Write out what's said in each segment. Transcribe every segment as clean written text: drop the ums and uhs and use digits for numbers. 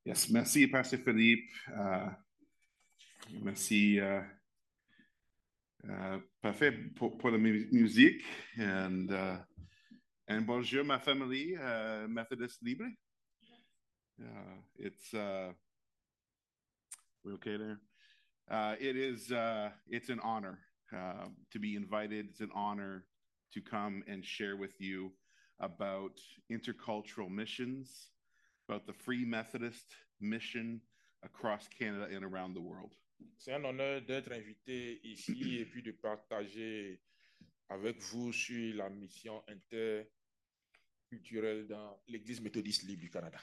Yes, merci, Pastor Philippe. Merci, parfait pour la musique. And bonjour, ma famille, Methodist Libre. We okay there? It's an honor to be invited. It's an honor to come and share with you about intercultural missions, about the Free Methodist mission across Canada and around the world. C'est un honneur d'être invité ici et puis de partager avec vous sur la mission interculturelle dans l'Église méthodiste libre du Canada.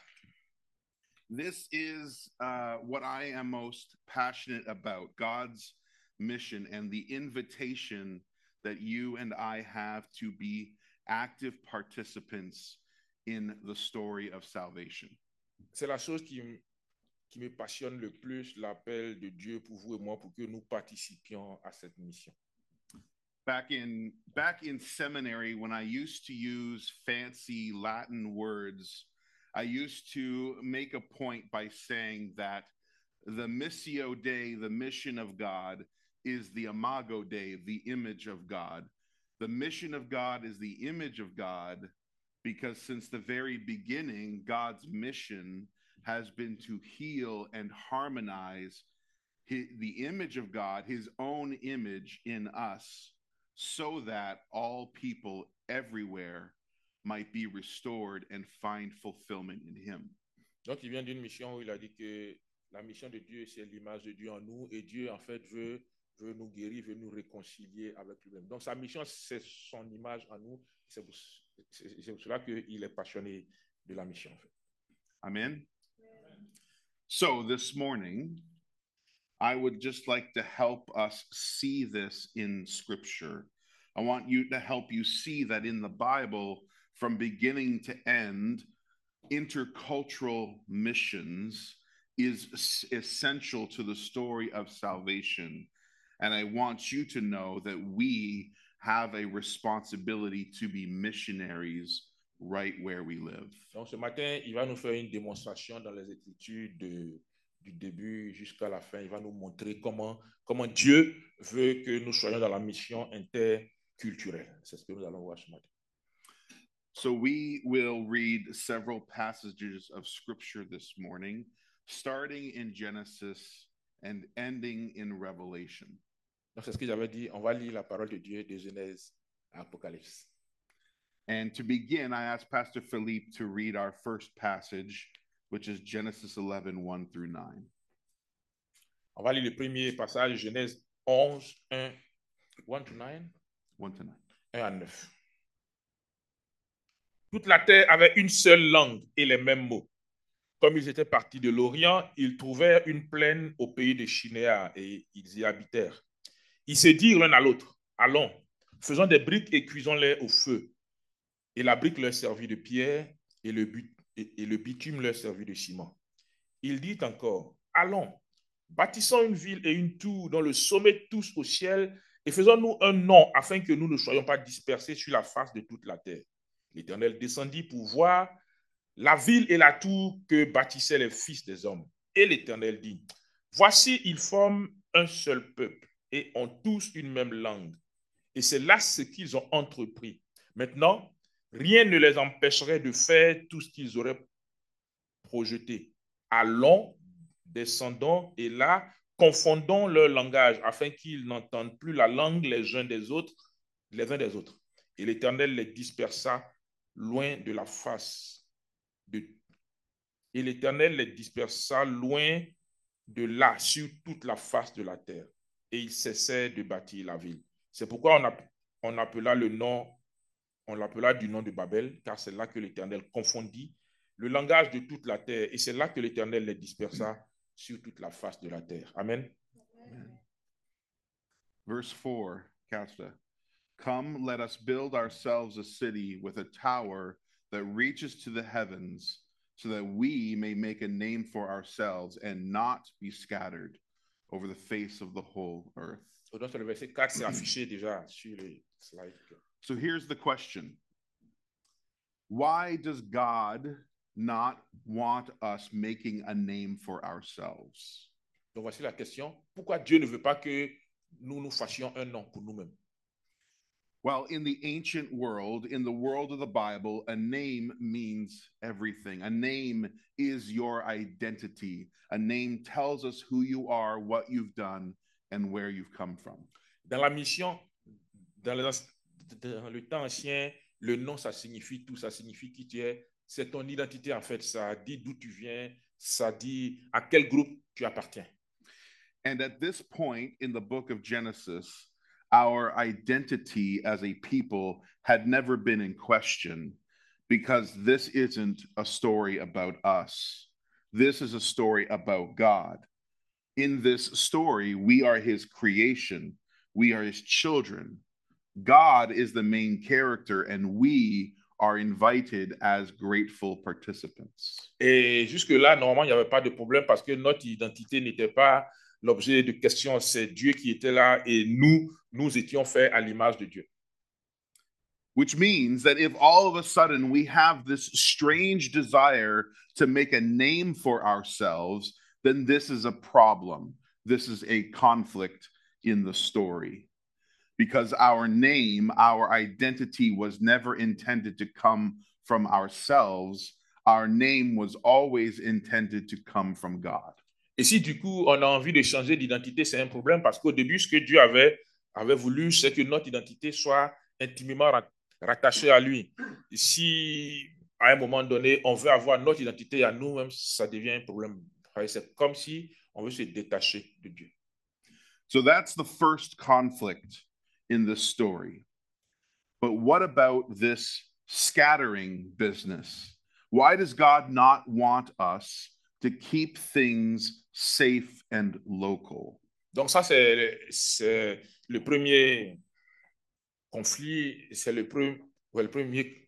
This is what I am most passionate about, God's mission and the invitation that you and I have to be active participants in the story of salvation. C'est la chose qui me passionne le plus, l'appel de Dieu pour vous et moi, pour que nous participions à cette mission. Back in seminary, when I used to use fancy Latin words, I used to make a point by saying that the Missio Dei, the mission of God, is the Imago Dei, the image of God. The mission of God is the image of God because since the very beginning, God's mission has been to heal and harmonize the image of God, his own image in us, so that all people everywhere might be restored and find fulfillment in him. Donc, il vient d'une mission où il a dit que la mission de Dieu, c'est l'image de Dieu en nous, et Dieu, en fait, veut nous guérir, veut nous réconcilier avec lui-même. Donc, sa mission, c'est son image en nous. C'est pour cela qu'il est passionné de la mission, en fait. Amen. So, this morning, I would just like to help us see this in Scripture. I want you to help you see that in the Bible, from beginning to end, intercultural missions is essential to the story of salvation. And I want you to know that we have a responsibility to be missionaries right where we live. Donc, ce matin, il va nous faire une démonstration dans les Écritures du début jusqu'à la fin. Il va nous montrer comment Dieu veut que nous soyons dans la mission interculturelle. C'est ce que nous allons voir ce matin. So we will read several passages of Scripture this morning, starting in Genesis and ending in Revelation. Donc, c'est ce que j'avais dit. On va lire la parole de Dieu de Genèse à Apocalypse. And to begin, I asked Pastor Philippe to read our first passage, which is Genesis 11, 1 through 9. On va lire le premier passage, Genèse 11, 1 to 9. 1 to 9. 1 à 9. Toute la terre avait une seule langue et les mêmes mots. Comme ils étaient partis de l'Orient, ils trouvèrent une plaine au pays de Chinéa et ils y habitèrent. Ils se dirent l'un à l'autre, allons, faisons des briques et cuisons-les au feu. Et la brique leur servit de pierre et le bitume leur servit de ciment. Il dit encore, allons, bâtissons une ville et une tour dont le sommet touche au ciel et faisons-nous un nom afin que nous ne soyons pas dispersés sur la face de toute la terre. L'Éternel descendit pour voir la ville et la tour que bâtissaient les fils des hommes. Et l'Éternel dit, voici, ils forment un seul peuple et ont tous une même langue. Et c'est là ce qu'ils ont entrepris. Maintenant, rien ne les empêcherait de faire tout ce qu'ils auraient projeté. Allons, descendons et là, confondons leur langage afin qu'ils n'entendent plus la langue les uns des autres. Et l'Éternel les dispersa loin de la face Et l'Éternel les dispersa loin de là, sur toute la face de la terre. Et ils cessèrent de bâtir la ville. C'est pourquoi on l'appela du nom de Babel, car c'est là que l'Éternel confondit le langage de toute la terre. Et c'est là que l'Éternel les dispersa sur toute la face de la terre. Amen. Amen. Verse 4, Casta. Come, let us build ourselves a city with a tower that reaches to the heavens, so that we may make a name for ourselves and not be scattered over the face of the whole earth. Donc, le verset 4, c'est affiché déjà sur les slides. So here's the question. Why does God not want us making a name for ourselves? Donc voici la question. Pourquoi Dieu ne veut pas que nous nous fassions un nom pour nous-mêmes? Well, in the ancient world, in the world of the Bible, a name means everything. A name is your identity. A name tells us who you are, what you've done, and where you've come from. Dans la mission, dans le temps ancien, le nom, ça signifie tout, ça signifie qui tu es. C'est ton identité, en fait. Ça dit d'où tu viens, ça dit à quel groupe tu appartiens. And at this point in the book of Genesis, our identity as a people had never been in question because this isn't a story about us. This is a story about God. In this story, we are his creation. We are his children. God is the main character, and we are invited as grateful participants. Et jusque-là, normalement, il n'y avait pas de problème parce que notre identité n'était pas l'objet de question. C'est Dieu qui était là et nous étions faits à l'image de Dieu. Which means that if all of a sudden we have this strange desire to make a name for ourselves, then this is a problem. This is a conflict in the story. Because our name, our identity was never intended to come from ourselves. Our name was always intended to come from God. Et si du coup on a envie de changer d'identité, c'est un problème parce qu'au début, ce que Dieu avait voulu, c'est que notre identité soit intimement rattachée à lui. Et si à un moment donné, on veut avoir notre identité à nous-mêmes, ça devient un problème. C'est comme si on veut se détacher de Dieu. So that's the first conflict in this story. But what about this scattering business? Why does God not want us to keep things safe and local? Donc ça, c'est le premier conflit, c'est le premier,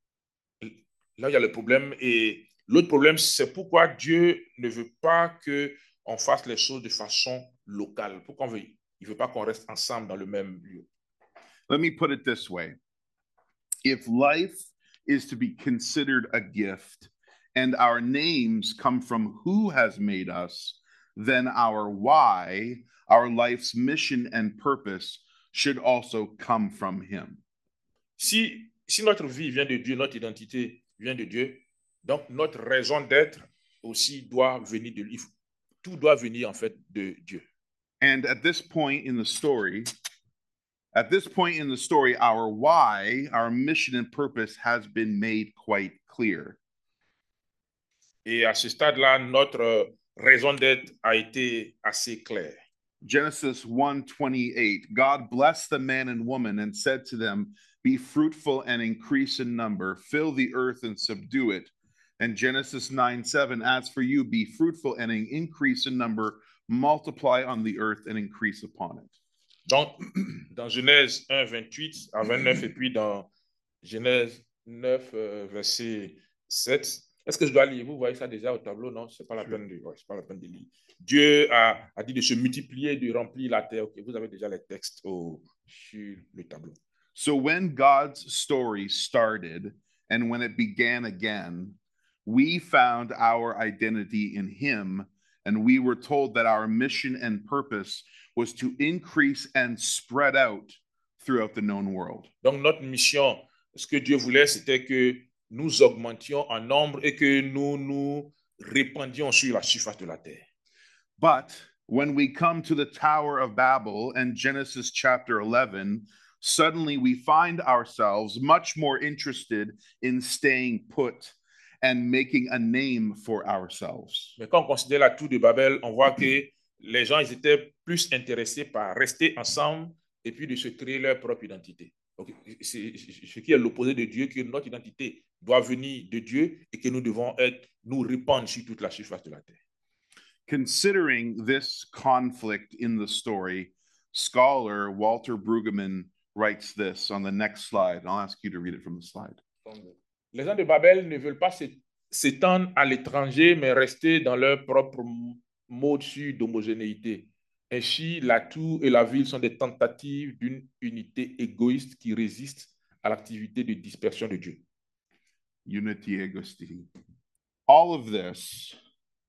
là il y a le problème. Et l'autre problème, c'est pourquoi Dieu ne veut pas qu'on fasse les choses de façon locale. Pourquoi il ne veut pas qu'on reste ensemble dans le même lieu? Let me put it this way. If life is to be considered a gift and our names come from who has made us, then our why, our life's mission and purpose should also come from him. Si notre vie vient de Dieu, notre identité vient de Dieu, donc notre raison d'être aussi doit venir de lui. Tout doit venir en fait de Dieu. And at this point in the story, our why, our mission and purpose has been made quite clear. Et à ce stade-là, notre raison d'être a été assez claire. Genesis 1:28, God blessed the man and woman and said to them, be fruitful and increase in number, fill the earth and subdue it. And Genesis 9:7, as for you, be fruitful and increase in number, multiply on the earth and increase upon it. Donc, dans Genèse 1, 28 à 29, et puis dans Genèse 9, verset 7, est-ce que je dois lire? Vous voyez ça déjà au tableau? Non, c'est pas la peine de, c'est pas la peine de lire. Dieu a dit de se multiplier, de remplir la terre. Okay, vous avez déjà les textes sur le tableau. So when God's story started and when it began again, we found our identity in him, and we were told that our mission and purpose was to increase and spread out throughout the known world. Donc notre mission, ce que Dieu voulait, c'était que nous augmentions en nombre et que nous nous répandions sur la surface de la terre. But when we come to the Tower of Babel and Genesis chapter 11, suddenly we find ourselves much more interested in staying put and making a name for ourselves. Mais quand on considère la tour de Babel, on voit que les gens ils étaient plus intéressés par rester ensemble et puis de se créer leur propre identité. Donc, c'est ce qui est l'opposé de Dieu, que notre identité doit venir de Dieu et que nous devons nous répandre sur toute la surface de la terre. Considering this conflict in the story, scholar Walter Brueggemann writes this on the next slide. I'll ask you to read it from the slide. Les gens de Babel ne veulent pas s'étendre à l'étranger, mais rester dans leur propre mode d'homogénéité. Ainsi, la tour et la ville sont des tentatives d'une unité égoïste qui résiste à l'activité de dispersion de Dieu. Unity egoistic. All of this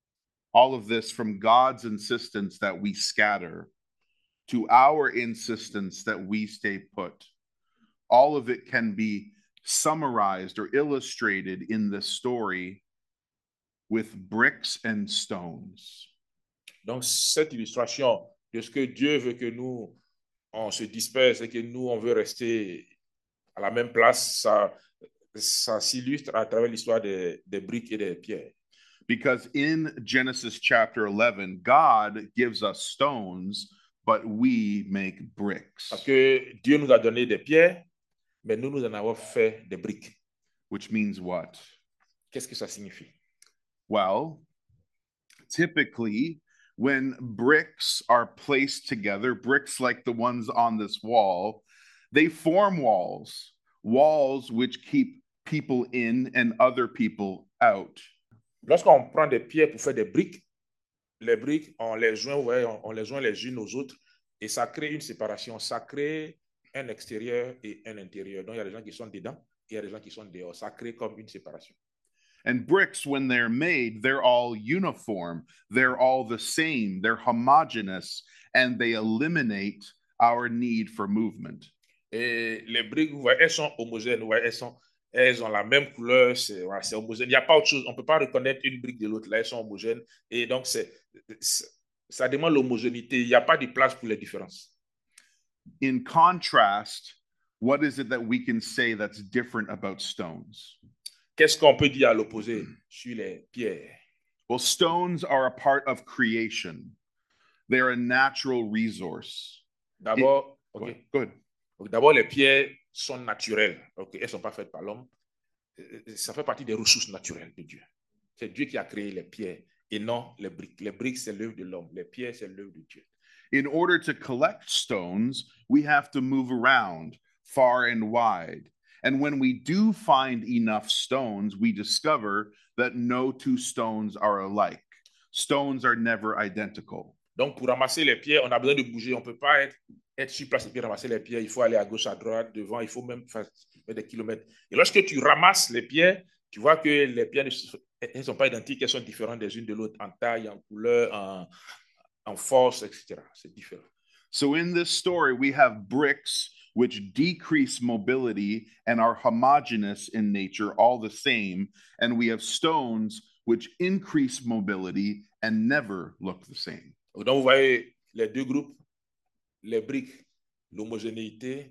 from God's insistence that we scatter to our insistence that we stay put. All of it can be summarized or illustrated in this story with bricks and stones. Donc, cette illustration de ce que Dieu veut que nous, on se disperse et que nous, on veut rester à la même place, ça s'illustre à travers l'histoire des briques et des pierres. Because in Genesis chapter 11, God gives us stones, but we make bricks. Parce que Dieu nous a donné des pierres, mais nous en avons fait des briques. Which means what? Qu'est-ce que ça signifie? Well, typically, when bricks are placed together, bricks like the ones on this wall, they form walls which keep people in and other people out. Lorsqu'on prend des pierres pour faire des briques, les briques, on les joint les unes aux autres et ça crée une séparation, ça crée un extérieur et un intérieur. Donc, il y a des gens qui sont dedans et il y a des gens qui sont dehors. Ça crée comme une séparation. And bricks, when they're made, they're all uniform. They're all the same. They're homogeneous, and they eliminate our need for movement. Et les briques, vous voyez, elles sont homogènes. Vous voyez, elles ont la même couleur. C'est homogène. Il n'y a pas autre chose. On ne peut pas reconnaître une brique de l'autre. Là, elles sont homogènes. Et donc, ça demande l'homogénéité. Il n'y a pas de place pour les différences. In contrast, what is it that we can say that's different about stones? Qu'est-ce qu'on peut dire à l'opposé sur les pierres? Well, stones are a part of creation. They're a natural resource. D'abord, okay. Good. D'abord, les pierres sont naturelles. Okay. Elles ne sont pas faites par l'homme. Ça fait partie des ressources naturelles de Dieu. C'est Dieu qui a créé les pierres et non les briques. Les briques, c'est l'œuvre de l'homme. Les pierres, c'est l'œuvre de Dieu. In order to collect stones, we have to move around far and wide. And when we do find enough stones, we discover that no two stones are alike. Stones are never identical. Donc, pour ramasser les pierres, on a besoin de bouger. On ne peut pas être sur place et puis ramasser les pierres. Il faut aller à gauche, à droite, devant. Il faut même faire des kilomètres. Et lorsque tu ramasses les pierres, tu vois que les pierres ne sont pas identiques. Elles sont différentes des unes de l'autre en taille, en couleur, en force, etc. C'est différent. So in this story, we have bricks which decrease mobility and are homogeneous in nature, all the same. And we have stones which increase mobility and never look the same. Donc, vous voyez les deux groupes, les briques, l'homogénéité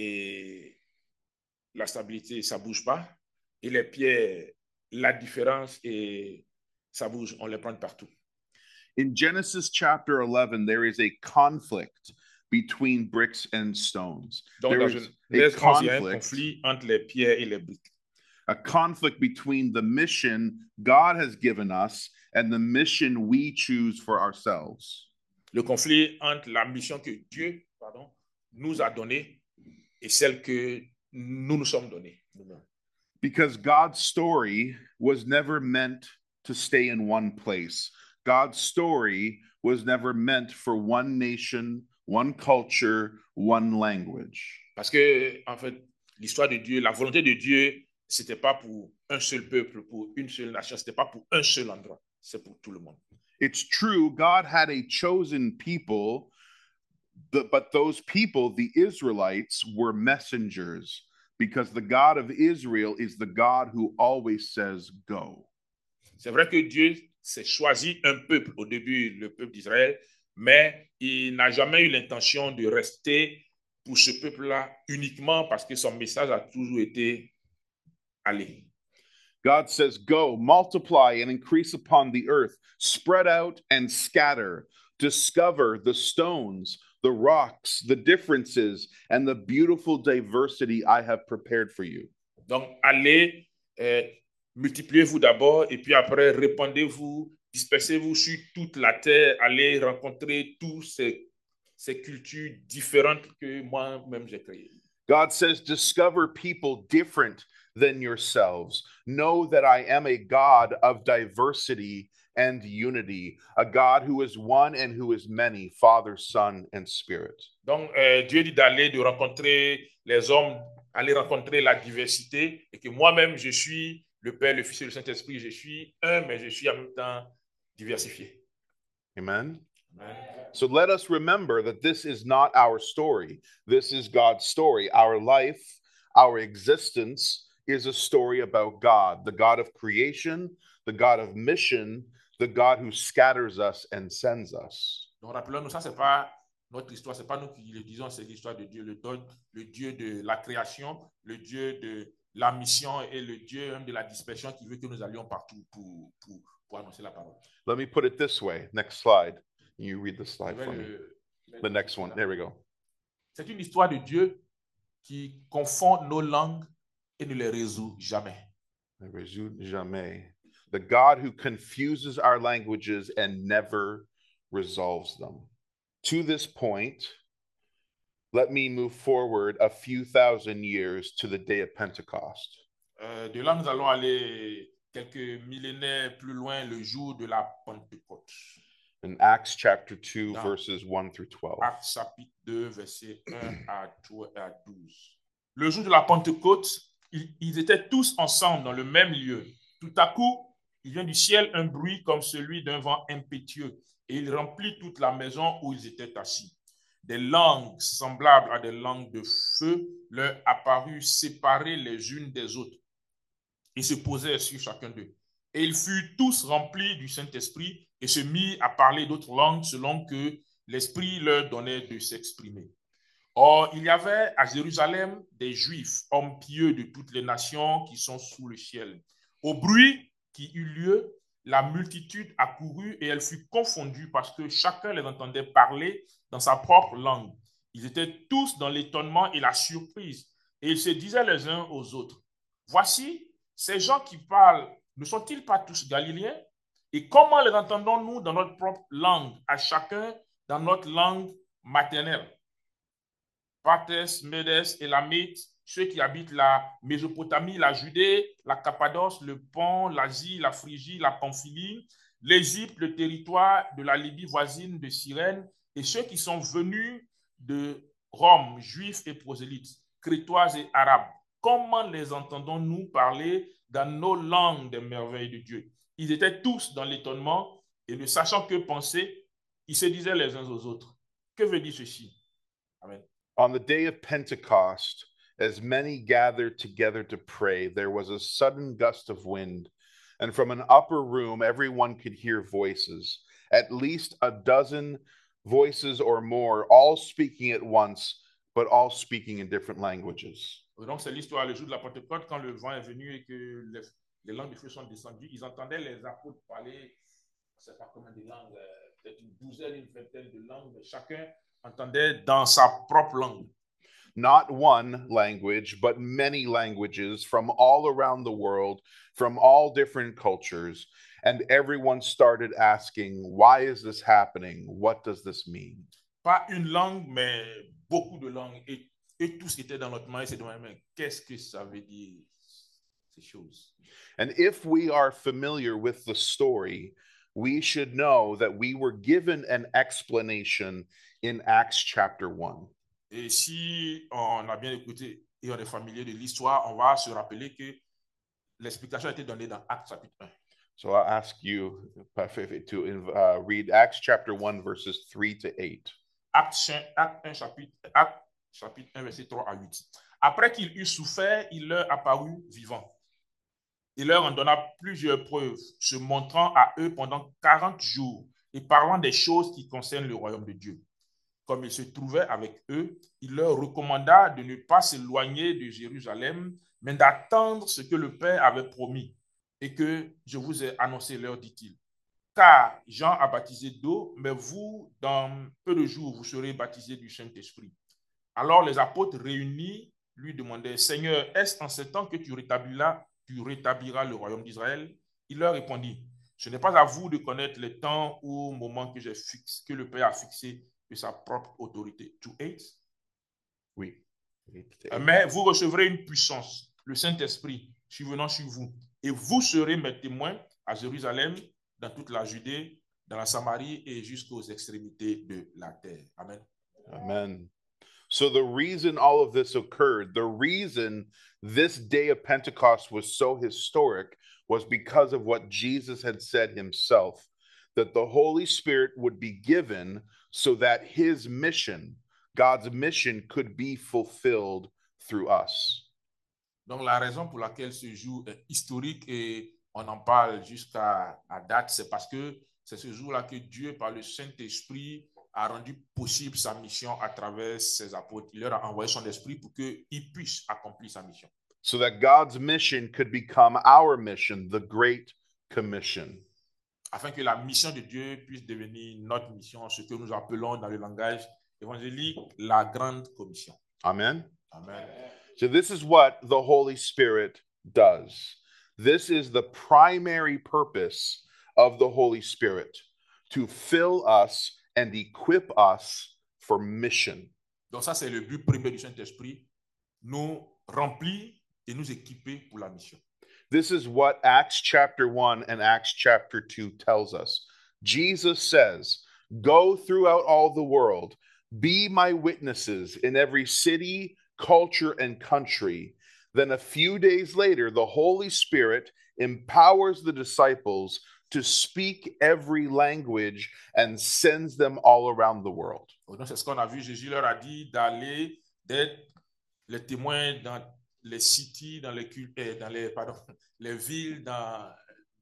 et la stabilité, ça ne bouge pas. Et les pierres, la différence et ça bouge, on les prend partout. In Genesis chapter 11, there is a conflict between bricks and stones. Donc, there is a conflit entre les pierres et les briques. A conflict between the mission God has given us and the mission we choose for ourselves. Le conflit entre la mission que Dieu, nous a donnée et celle que nous sommes donnés. Because God's story was never meant to stay in one place. God's story was never meant for one nation, one culture, one language. Parce que, en fait, l'histoire de Dieu, la volonté de Dieu, c'était pas pour un seul peuple, pour une seule nation, c'était pas pour un seul endroit, c'est pour tout le monde. It's true, God had a chosen people, but those people, the Israelites, were messengers because the God of Israel is the God who always says go. C'est vrai que Dieu s'est choisi un peuple au début, le peuple d'Israël, mais il n'a jamais eu l'intention de rester pour ce peuple-là uniquement parce que son message a toujours été aller. God says, go, multiply and increase upon the earth, spread out and scatter, discover the stones, the rocks, the differences, and the beautiful diversity I have prepared for you. Donc, allez, multipliez-vous d'abord et puis après, répandez-vous, dispersez-vous sur toute la terre, allez rencontrer toutes ces cultures différentes que moi-même j'ai créées. God says, discover people different than yourselves. Know that I am a God of diversity and unity, a God who is one and who is many, Father, Son, and Spirit. Donc, Dieu dit d'aller, de rencontrer les hommes, aller rencontrer la diversité et que moi-même, je suis le Père, le Fils et le Saint-Esprit, je suis un, mais je suis en même temps diversifié. Amen. Amen. So let us remember that this is not our story. This is God's story. Our life, our existence is a story about God, the God of creation, the God of mission, the God who scatters us and sends us. Donc rappelons-nous, ça c'est pas notre histoire, c'est pas nous qui le disons, c'est l'histoire de Dieu, le Dieu de la création, le Dieu de la mission et le Dieu de la dispersion qui veut que nous allions partout pour annoncer la parole. Let me put it this way. Next slide. You read the slide for me. The next one. There we go. C'est une histoire de Dieu qui confond nos langues et ne les résout jamais. Ne résout jamais. The God who confuses our languages and never resolves them. To this point, let me move forward a few thousand years to the day of Pentecost. De là, nous allons aller quelques millénaires plus loin, le jour de la Pentecôte. In Acts chapter 2, verses 1 through 12. Actes chapitre 2, versets 1 à 12. Le jour de la Pentecôte, ils étaient tous ensemble dans le même lieu. Tout à coup, il vient du ciel un bruit comme celui d'un vent impétueux et il remplit toute la maison où ils étaient assis. Des langues semblables à des langues de feu leur apparurent séparées les unes des autres. Ils se posaient sur chacun d'eux. Et ils furent tous remplis du Saint-Esprit et se mirent à parler d'autres langues selon que l'Esprit leur donnait de s'exprimer. Or, il y avait à Jérusalem des Juifs, hommes pieux de toutes les nations qui sont sous le ciel. Au bruit qui eut lieu, la multitude accourut et elle fut confondue parce que chacun les entendait parler dans sa propre langue. Ils étaient tous dans l'étonnement et la surprise et ils se disaient les uns aux autres, « Voici, ces gens qui parlent, ne sont-ils pas tous galiléens? Et comment les entendons-nous dans notre propre langue, à chacun dans notre langue maternelle? » Parthes, Médès, Élamites, ceux qui habitent la Mésopotamie, la Judée, la Cappadoce, le Pont, l'Asie, la Phrygie, la Pamphylie, l'Égypte, le territoire de la Libye voisine de Cyrène, et ceux qui sont venus de Rome, juifs et prosélytes, crétois et arabes. Comment les entendons-nous parler dans nos langues des merveilles de Dieu? Ils étaient tous dans l'étonnement et ne sachant que penser, ils se disaient les uns aux autres. Que veut dire ceci? Amen. On the day of Pentecost, as many gathered together to pray, there was a sudden gust of wind, and from an upper room, everyone could hear voices, at least a dozen voices or more, all speaking at once, but all speaking in different languages. Donc, c'est l'histoire, le jour de la Pentecôte, quand le vent est venu et que les langues de feu sont descendues, ils entendaient les apôtres parler, je ne sais pas combien de langues, peut-être une douzaine, une vingtaine de langues, mais chacun entendait dans sa propre langue. Not one language, but many languages from all around the world, from all different cultures. And everyone started asking, why is this happening? What does this mean? Pas une langue, mais beaucoup de langues. Et tous étaient dans notre main, c'est dans ma main. Qu'est-ce que ça veut dire, ces choses? And if we are familiar with the story, we should know that we were given an explanation in Acts chapter 1. Et si on a bien écouté et on est familier de l'histoire, on va se rappeler que l'explication a été donnée dans Actes chapitre 1. So I'll ask you to read Acts chapter 1, verses 3 to 8. Actes 1, chapitre 1, verset 3 à 8. Après qu'il eut souffert, il leur apparut vivant. Il leur en donna plusieurs preuves, se montrant à eux pendant 40 jours et parlant des choses qui concernent le royaume de Dieu. Comme il se trouvait avec eux, il leur recommanda de ne pas s'éloigner de Jérusalem, mais d'attendre ce que le Père avait promis et que je vous ai annoncé, leur dit-il. Car Jean a baptisé d'eau, mais vous, dans peu de jours, vous serez baptisés du Saint-Esprit. Alors les apôtres réunis lui demandaient, Seigneur, est-ce en ce temps que tu rétabliras le royaume d'Israël? Il leur répondit, ce n'est pas à vous de connaître le temps ou moment que le Père a fixé de sa propre autorité. To 8? Oui. Mais vous recevrez une puissance, le Saint-Esprit, survenant sur vous, et vous serez mes témoins à Jérusalem, dans toute la Judée, dans la Samarie et jusqu'aux extrémités de la terre. Amen. Amen. So the reason all of this occurred, the reason this day of Pentecost was so historic was because of what Jesus had said himself, that the Holy Spirit would be given so that his mission, God's mission, could be fulfilled through us. Donc la raison pour laquelle ce jour est historique et on en parle jusqu'à date, c'est parce que c'est ce jour-là que Dieu, par le Saint-Esprit, a rendu possible sa mission à travers ses apôtres. Il leur a envoyé son esprit pour qu'ils puissent accomplir sa mission. So that God's mission could become our mission, the Great Commission. Afin que la mission de Dieu puisse devenir notre mission, ce que nous appelons dans le langage évangélique la grande commission. Amen. Amen. So this is what the Holy Spirit does. This is the primary purpose of the Holy Spirit, to fill us and equip us for mission. Donc ça, c'est le but premier du Saint-Esprit, nous remplir et nous équiper pour la mission. This is what Acts chapter 1 and Acts chapter 2 tells us. Jesus says, "Go throughout all the world, be my witnesses in every city, culture, and country." Then a few days later, the Holy Spirit empowers the disciples to speak every language and sends them all around the world. Donc c'est ce qu'on a vu. Jésus leur a dit d'aller, d'être les témoins dans les cités, dans les les villes, dans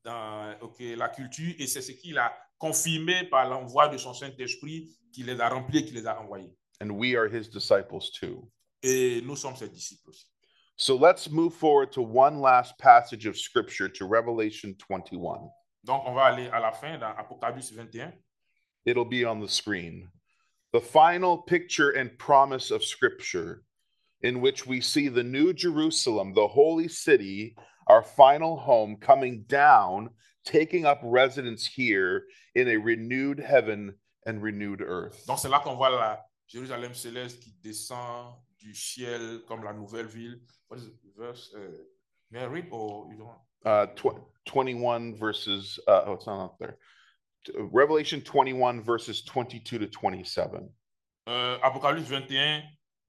la culture, et c'est ce qu'il a confirmé par l'envoi de son Saint-Esprit, qui les a remplis et qui les a envoyés. And we are his disciples too. Et nous sommes ses disciples aussi. So let's move forward to one last passage of scripture, to Revelation 21. Donc on va aller à la fin dans Apocalypse 21. It'll be on the screen. The final picture and promise of scripture, in which we see the new Jerusalem, the holy city, our final home, coming down, taking up residence here in a renewed heaven and renewed earth. Donc c'est là qu'on voit la Jérusalem céleste qui descend du ciel comme la nouvelle ville. What is it? Verse, may I read or you don't? 21 verses, oh, it's not up there. Revelation 21 verses 22 to 27. Apocalypse 21,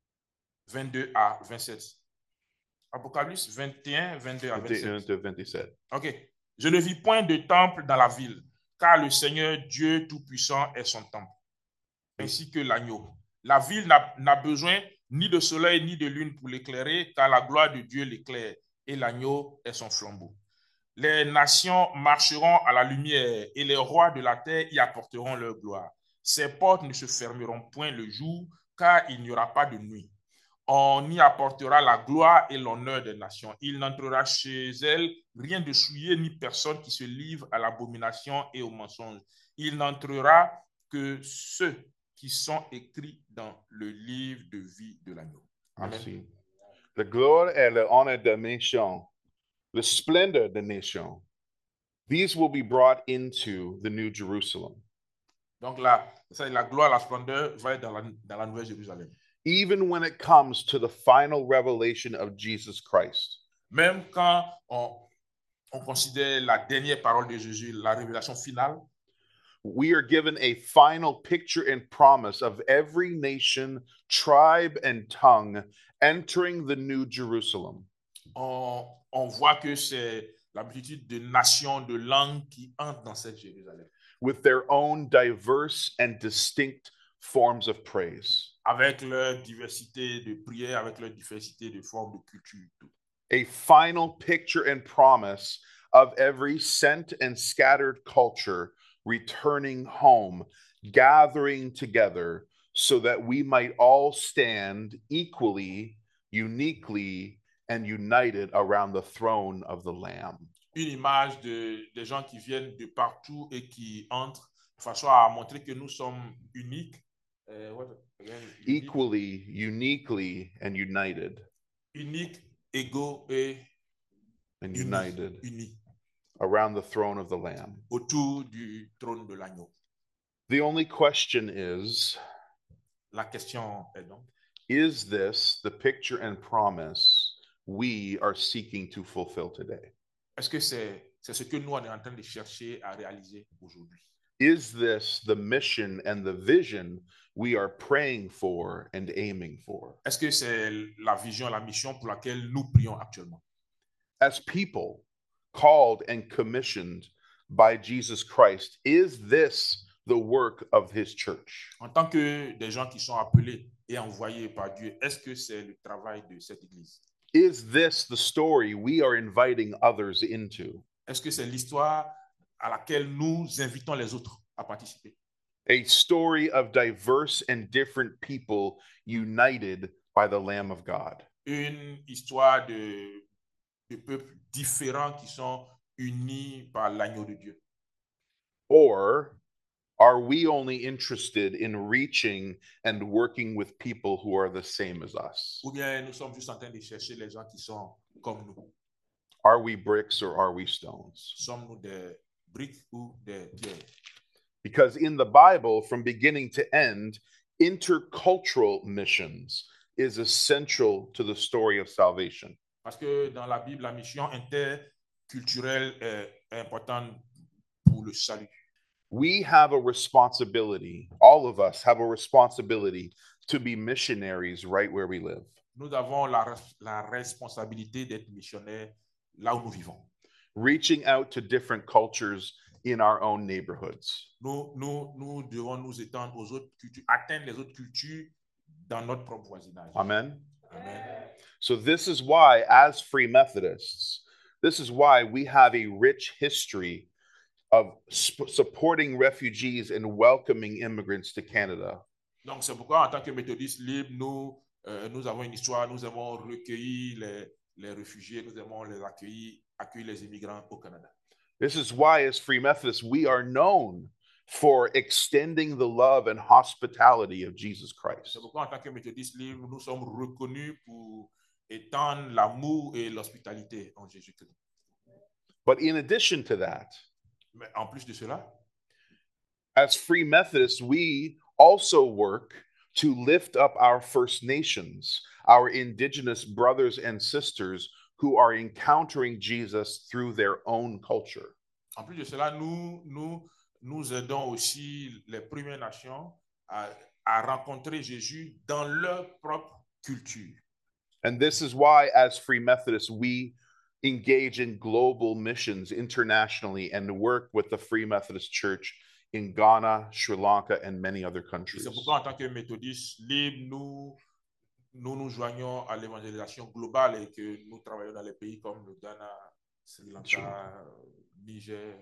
22 à 27. Apocalypse 21, 22 à 27. Ok. Je ne vis point de temple dans la ville, car le Seigneur Dieu Tout-Puissant est son temple, ainsi que l'agneau. La ville n'a besoin ni de soleil ni de lune pour l'éclairer, car la gloire de Dieu l'éclaire, et l'agneau est son flambeau. Les nations marcheront à la lumière, et les rois de la terre y apporteront leur gloire. Ses portes ne se fermeront point le jour, car il n'y aura pas de nuit. On y apportera la gloire et l'honneur des nations. Il n'entrera chez elles rien de souillé, ni personne qui se livre à l'abomination et au mensonge. Il n'entrera que ceux qui sont écrits dans le livre de vie de l'agneau. Amen. Merci. La gloire et l'honneur des nations, the splendor des nations, these will be brought into the New Jerusalem. Donc là, la gloire, la splendeur va être dans la nouvelle Jérusalem. Even when it comes to the final revelation of Jesus Christ. Même quand on considère la dernière parole de Jésus, la révélation finale, we are given a final picture and promise of every nation, tribe, and tongue entering the New Jerusalem. On voit que c'est la multitude de nations, de langues qui entrent dans cette Jérusalem. With their own diverse and distinct forms of praise. Avec leur diversité de prières, avec leur diversité de formes de culture. A final picture and promise of every sent and scattered culture returning home, gathering together, so that we might all stand equally, uniquely, and united around the throne of the Lamb. Une image des gens qui viennent de partout et qui entrent de façon à montrer que nous sommes uniques. Equally, uniquely, and united. Unique, égaux et united. Unis. Around the throne of the Lamb. Autour du trône de l'agneau. The only question is, la question est donc, is this the picture and promise we are seeking to fulfill today? Est-ce que c'est ce que nous on est en train de chercher à réaliser aujourd'hui? Is this the mission and the vision we are praying for and aiming for? Est-ce que c'est la vision, la mission pour laquelle nous prions actuellement? As people called and commissioned by Jesus Christ, is this the work of his church? En tant que des gens qui sont appelés et envoyés par Dieu, est-ce que c'est le travail de cette église? Is this the story we are inviting others into? Est-ce que c'est l'histoire à laquelle nous invitons les autres à participer? A story of diverse and different people united by the Lamb of God. Une histoire de peuples différents qui sont unis par l'agneau de Dieu. Or are we only interested in reaching and working with people who are the same as us? Ou bien nous sommes juste en train de chercher les gens qui sont comme nous. Are we bricks or are we stones? Sommes-nous des briques ou des pierres? Because in the Bible, from beginning to end, intercultural missions is essential to the story of salvation. Parce que dans la Bible, la mission interculturelle est importante pour le salut. We have a responsibility, all of us have a responsibility to be missionaries right where we live. Nous avons la responsabilité d'être missionnaires là où nous vivons. Reaching out to different cultures in our own neighborhoods. Nous devons nous étendre aux autres cultures, atteindre les autres cultures dans notre propre voisinage. Amen. Amen. So this is why, as Free Methodists, this is why we have a rich history of supporting refugees and welcoming immigrants to Canada. Donc c'est pourquoi en tant que méthodistes libres, nous avons une histoire, nous avons recueilli les réfugiés, nous avons les accueilli les immigrants au Canada. This is why, as Free Methodists, we are known for extending the love and hospitality of Jesus Christ. C'est pourquoi en tant que méthodistes libres, nous sommes reconnus pour étendre l'amour et l'hospitalité en Jésus-Christ. But in addition to that, Mais en plus de cela, as Free Methodists, we also work to lift up our First Nations, our indigenous brothers and sisters who are encountering Jesus through their own culture. en plus de cela, nous aidons aussi les Premières Nations à rencontrer Jésus dans leur propre culture. And this is why, as Free Methodists, we engage in global missions internationally and work with the Free Methodist Church in Ghana, Sri Lanka, and many other countries. C'est pourquoi, en tant que méthodistes libres, nous joignons à l'évangélisation globale et que nous travaillons dans les pays comme le Ghana, Sri Lanka, Niger.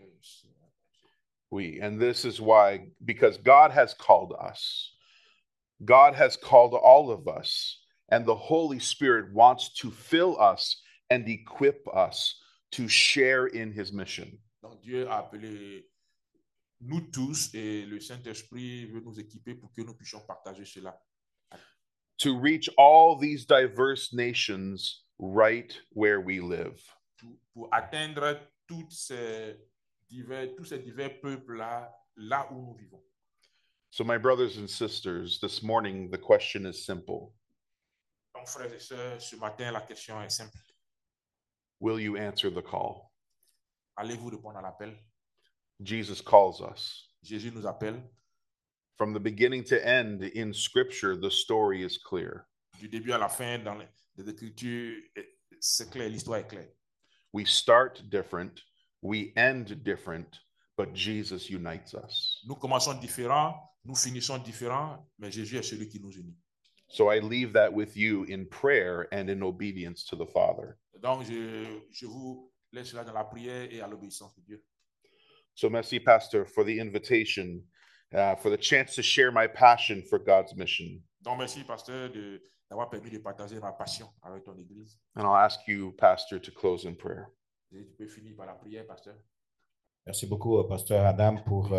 And this is why, because God has called us, God has called all of us, and the Holy Spirit wants to fill us and equip us to share in his mission. Donc Dieu a appelé nous tous et le Saint-Esprit veut nous équiper pour que nous puissions partager cela. To reach all these diverse nations right where we live. Pour atteindre tous ces divers peuples-là, là où nous vivons. So my brothers and sisters, this morning, the question is simple. Donc, frères et sœurs, ce matin, la question est simple. Will you answer the call? Allez-vous répondre à l'appel? Jesus calls us. Jésus nous appelle. From the beginning to end in Scripture, the story is clear. Du début à la fin, dans les Écritures, c'est clair, l'histoire est claire. We start different, we end different, but Jesus unites us. Nous commençons différents, nous finissons différents, mais Jésus est celui qui nous unit. So I leave that with you in prayer and in obedience to the Father. Donc, je vous laisse là dans la prière et à l'obéissance de Dieu. So merci, Pastor, for the invitation, for the chance to share my passion for God's mission. Donc, merci, pasteur, d'avoir permis de partager ma passion avec ton église. And I'll ask you, Pastor, to close in prayer. Et tu peux finir par la prière, pasteur. Merci beaucoup, pasteur Adam, pour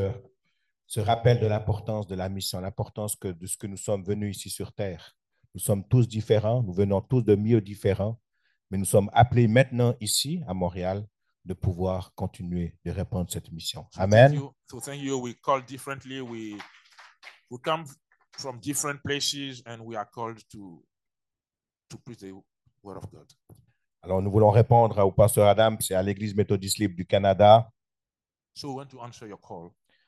ce rappel de l'importance de la mission, l'importance de ce que nous sommes venus ici sur Terre. Nous sommes tous différents, nous venons tous de milieux différents, mais nous sommes appelés maintenant ici, à Montréal, de pouvoir continuer de répondre cette mission. Amen. Thank you. We call differently. We come from different places and we are called to preach the word of God. Alors, nous voulons répondre au pasteur Adam, c'est à l'Église méthodiste libre du Canada. So we want to answer your call.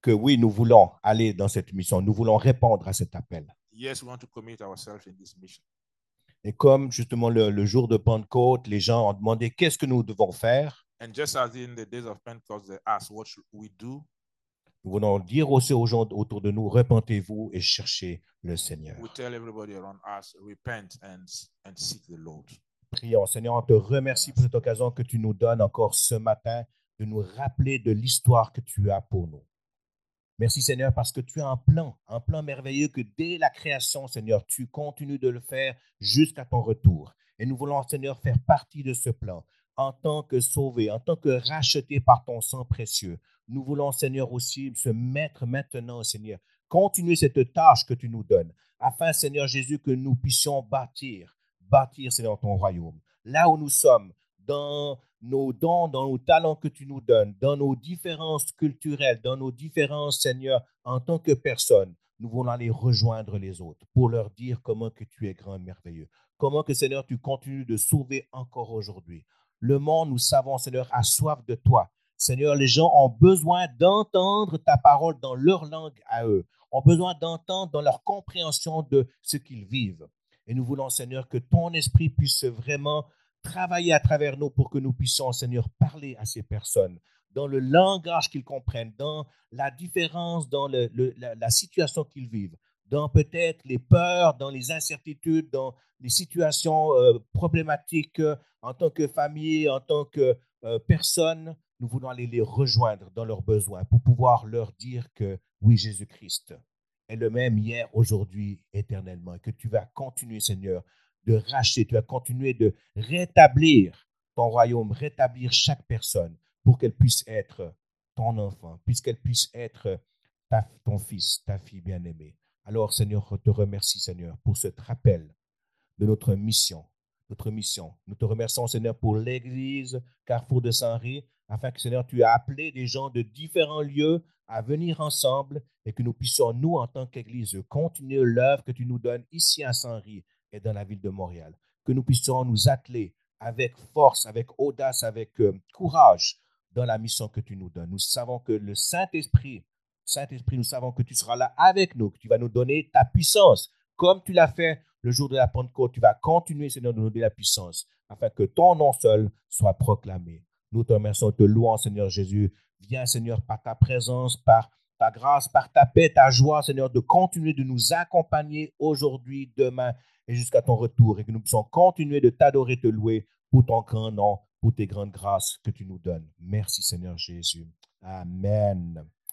que oui, nous voulons aller dans cette mission, nous voulons répondre à cet appel. Yes, we want to commit ourselves in this mission. Et comme justement le jour de Pentecôte, les gens ont demandé qu'est-ce que nous devons faire, And just as in the days of Pentecost, they asked, what should we do? nous voulons dire aussi aux gens autour de nous, repentez-vous et cherchez le Seigneur. We tell everybody around us, repent and seek the Lord. Prions. Seigneur, on te remercie pour cette occasion que tu nous donnes encore ce matin de nous rappeler de l'histoire que tu as pour nous. Merci Seigneur parce que tu as un plan merveilleux que dès la création, Seigneur, tu continues de le faire jusqu'à ton retour. Et nous voulons, Seigneur, faire partie de ce plan en tant que sauvés, en tant que rachetés par ton sang précieux. Nous voulons, Seigneur, aussi se mettre maintenant, Seigneur, continuer cette tâche que tu nous donnes, afin, Seigneur Jésus, que nous puissions bâtir, Seigneur, ton royaume. Là où nous sommes, dans nos dons, dans nos talents que tu nous donnes, dans nos différences culturelles, dans nos différences, Seigneur, en tant que personne, nous voulons aller rejoindre les autres pour leur dire comment que tu es grand et merveilleux, comment que, Seigneur, tu continues de sauver encore aujourd'hui. Le monde, nous savons, Seigneur, a soif de toi. Seigneur, les gens ont besoin d'entendre ta parole dans leur langue à eux, ont besoin d'entendre dans leur compréhension de ce qu'ils vivent. Et nous voulons, Seigneur, que ton esprit puisse vraiment travailler à travers nous pour que nous puissions, Seigneur, parler à ces personnes dans le langage qu'ils comprennent, dans la différence, dans la situation qu'ils vivent, dans peut-être les peurs, dans les incertitudes, dans les situations problématiques en tant que famille, en tant que personne. Nous voulons aller les rejoindre dans leurs besoins pour pouvoir leur dire que oui, Jésus-Christ est le même hier, aujourd'hui, éternellement, et que tu vas continuer, Seigneur, de racheter, tu vas continuer de rétablir ton royaume, rétablir chaque personne pour qu'elle puisse être ton enfant, puisqu'elle puisse être ton fils, ta fille bien-aimée. Alors, Seigneur, je te remercie, Seigneur, pour ce rappel de notre mission. Nous te remercions, Seigneur, pour l'Église Carrefour de Saint-Henri, afin que, Seigneur, tu as appelé des gens de différents lieux à venir ensemble et que nous puissions, nous, en tant qu'Église, continuer l'œuvre que tu nous donnes ici à Saint-Henri et dans la ville de Montréal. Que nous puissions nous atteler avec force, avec audace, avec courage dans la mission que tu nous donnes. Nous savons que le Saint-Esprit, nous savons que tu seras là avec nous, que tu vas nous donner ta puissance, comme tu l'as fait le jour de la Pentecôte. Tu vas continuer, Seigneur, de nous donner la puissance, afin que ton nom seul soit proclamé. Nous te remercions, te louons, Seigneur Jésus. Viens, Seigneur, par ta présence, par ta grâce, par ta paix, ta joie, Seigneur, de continuer de nous accompagner aujourd'hui, demain et jusqu'à ton retour, et que nous puissions continuer de t'adorer, te louer pour ton grand nom, pour tes grandes grâces que tu nous donnes. Merci, Seigneur Jésus. Amen.